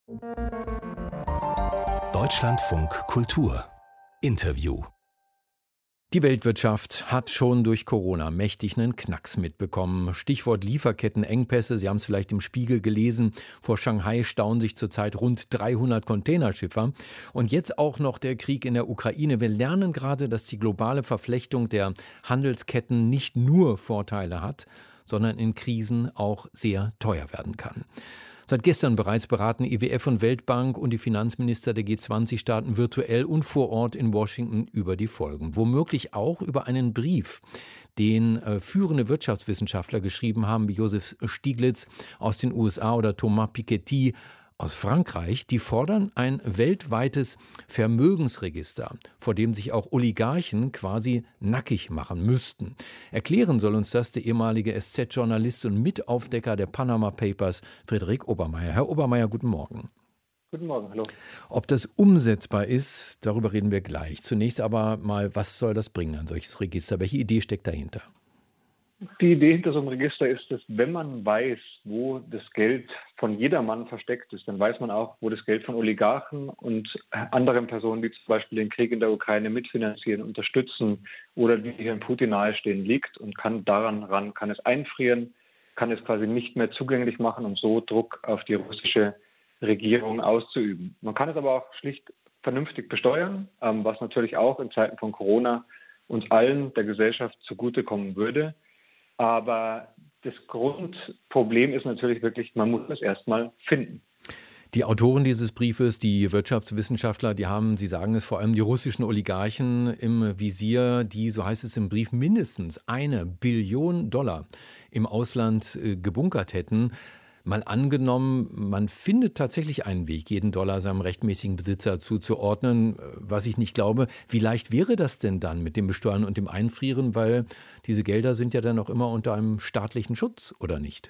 Deutschlandfunk Kultur Interview. Die Weltwirtschaft hat schon durch Corona mächtig einen Knacks mitbekommen. Stichwort Lieferkettenengpässe. Sie haben es vielleicht im Spiegel gelesen. Vor Shanghai stauen sich zurzeit rund 300 Containerschiffer. Und jetzt auch noch der Krieg in der Ukraine. Wir lernen gerade, dass die globale Verflechtung der Handelsketten nicht nur Vorteile hat, sondern in Krisen auch sehr teuer werden kann. Seit gestern bereits beraten IWF und Weltbank und die Finanzminister der G20-Staaten virtuell und vor Ort in Washington über die Folgen. Womöglich auch über einen Brief, den führende Wirtschaftswissenschaftler geschrieben haben, wie Joseph Stiglitz aus den USA oder Thomas Piketty aus Frankreich. Die fordern ein weltweites Vermögensregister, vor dem sich auch Oligarchen quasi nackig machen müssten. Erklären soll uns das der ehemalige SZ-Journalist und Mitaufdecker der Panama Papers, Friedrich Obermayr. Herr Obermayr, guten Morgen. Guten Morgen, hallo. Ob das umsetzbar ist, darüber reden wir gleich. Zunächst aber mal, was soll das bringen, ein solches Register? Welche Idee steckt dahinter? Die Idee hinter so einem Register ist, dass wenn man weiß, wo das Geld von jedermann versteckt ist, dann weiß man auch, wo das Geld von Oligarchen und anderen Personen, die zum Beispiel den Krieg in der Ukraine mitfinanzieren, unterstützen oder die Herrn Putin nahestehen, liegt und kann daran ran, kann es einfrieren, kann es quasi nicht mehr zugänglich machen, um so Druck auf die russische Regierung auszuüben. Man kann es aber auch schlicht vernünftig besteuern, was natürlich auch in Zeiten von Corona uns allen der Gesellschaft zugutekommen würde. Aber das Grundproblem ist natürlich wirklich, man muss es erstmal finden. Die Autoren dieses Briefes, die Wirtschaftswissenschaftler, die haben, Sie sagen es, vor allem die russischen Oligarchen im Visier, die, so heißt es im Brief, mindestens $1 Billion im Ausland gebunkert hätten. Mal angenommen, man findet tatsächlich einen Weg, jeden Dollar seinem rechtmäßigen Besitzer zuzuordnen, was ich nicht glaube. Wie leicht wäre das denn dann mit dem Besteuern und dem Einfrieren? Weil diese Gelder sind ja dann auch immer unter einem staatlichen Schutz, oder nicht?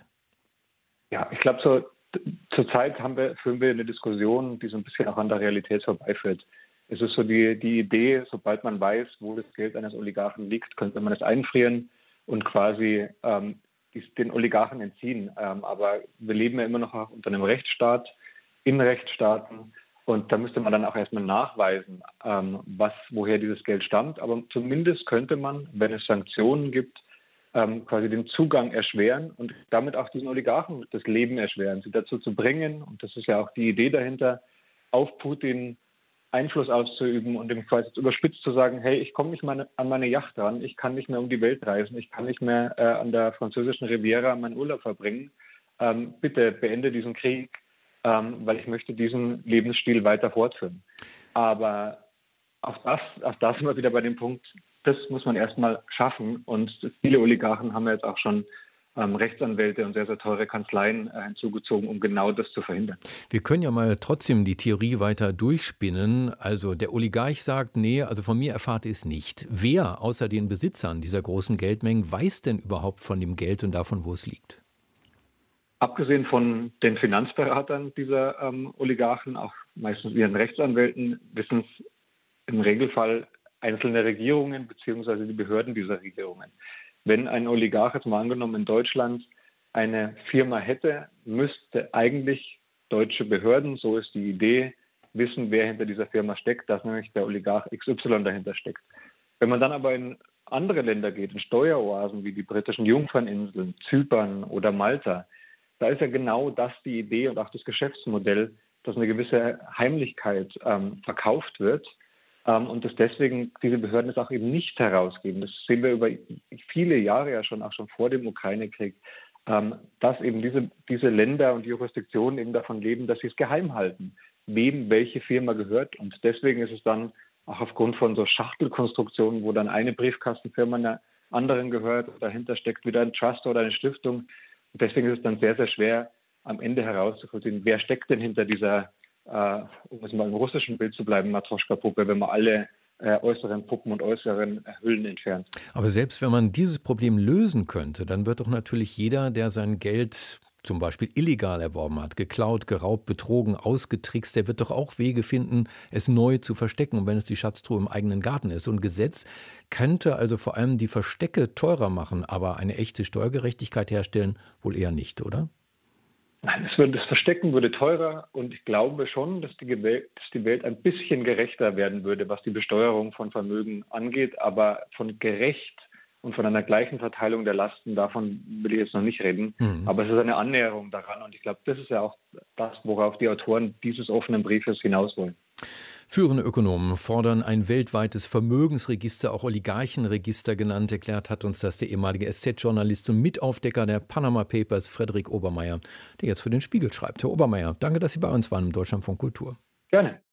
Ja, ich glaube, zurzeit führen wir eine Diskussion, die so ein bisschen auch an der Realität vorbeiführt. Es ist so die Idee, sobald man weiß, wo das Geld eines Oligarchen liegt, könnte man es einfrieren und quasi den Oligarchen entziehen. Aber wir leben ja immer noch unter einem Rechtsstaat, in Rechtsstaaten. Und da müsste man dann auch erstmal nachweisen, woher dieses Geld stammt. Aber zumindest könnte man, wenn es Sanktionen gibt, quasi den Zugang erschweren und damit auch diesen Oligarchen das Leben erschweren, sie dazu zu bringen, und das ist ja auch die Idee dahinter, auf Putin Einfluss auszuüben und ihm quasi überspitzt zu sagen, hey, ich komme nicht mehr an meine Yacht ran, ich kann nicht mehr um die Welt reisen, ich kann nicht mehr an der französischen Riviera meinen Urlaub verbringen. Bitte beende diesen Krieg, weil ich möchte diesen Lebensstil weiter fortführen. Aber auch das sind wir wieder bei dem Punkt, das muss man erstmal schaffen. Und viele Oligarchen haben ja jetzt auch schon Rechtsanwälte und sehr, sehr teure Kanzleien hinzugezogen, um genau das zu verhindern. Wir können ja mal trotzdem die Theorie weiter durchspinnen. Also der Oligarch sagt, nee, also von mir erfahrt ihr es nicht. Wer außer den Besitzern dieser großen Geldmengen weiß denn überhaupt von dem Geld und davon, wo es liegt? Abgesehen von den Finanzberatern dieser Oligarchen, auch meistens ihren Rechtsanwälten, wissen es im Regelfall einzelne Regierungen bzw. die Behörden dieser Regierungen. Wenn ein Oligarch, jetzt mal angenommen in Deutschland, eine Firma hätte, müsste eigentlich deutsche Behörden, so ist die Idee, wissen, wer hinter dieser Firma steckt, dass nämlich der Oligarch XY dahinter steckt. Wenn man dann aber in andere Länder geht, in Steueroasen wie die britischen Jungferninseln, Zypern oder Malta, da ist ja genau das die Idee und auch das Geschäftsmodell, dass eine gewisse Heimlichkeit verkauft wird. Und dass deswegen diese Behörden es auch eben nicht herausgeben. Das sehen wir über viele Jahre ja schon, auch schon vor dem Ukraine-Krieg, dass eben diese Länder und Jurisdiktionen eben davon leben, dass sie es geheim halten, wem welche Firma gehört. Und deswegen ist es dann auch aufgrund von so Schachtelkonstruktionen, wo dann eine Briefkastenfirma einer anderen gehört, dahinter steckt wieder ein Trust oder eine Stiftung. Und deswegen ist es dann sehr, sehr schwer, am Ende herauszufinden, wer steckt denn hinter dieser, um es mal im russischen Bild zu bleiben, Matroschka-Puppe, wenn man alle äußeren Puppen und äußeren Hüllen entfernt. Aber selbst wenn man dieses Problem lösen könnte, dann wird doch natürlich jeder, der sein Geld zum Beispiel illegal erworben hat, geklaut, geraubt, betrogen, ausgetrickst, der wird doch auch Wege finden, es neu zu verstecken, und wenn es die Schatztruhe im eigenen Garten ist. Und Gesetz könnte also vor allem die Verstecke teurer machen, aber eine echte Steuergerechtigkeit herstellen wohl eher nicht, oder? Nein, das Verstecken würde teurer und ich glaube schon, dass die Welt ein bisschen gerechter werden würde, was die Besteuerung von Vermögen angeht, aber von gerecht und von einer gleichen Verteilung der Lasten, davon will ich jetzt noch nicht reden. Aber es ist eine Annäherung daran und ich glaube, das ist ja auch das, worauf die Autoren dieses offenen Briefes hinaus wollen. Führende Ökonomen fordern ein weltweites Vermögensregister, auch Oligarchenregister genannt. Erklärt hat uns das der ehemalige SZ-Journalist und Mitaufdecker der Panama Papers, Frederik Obermayr, der jetzt für den Spiegel schreibt. Herr Obermayr, danke, dass Sie bei uns waren im Deutschlandfunk Kultur. Gerne.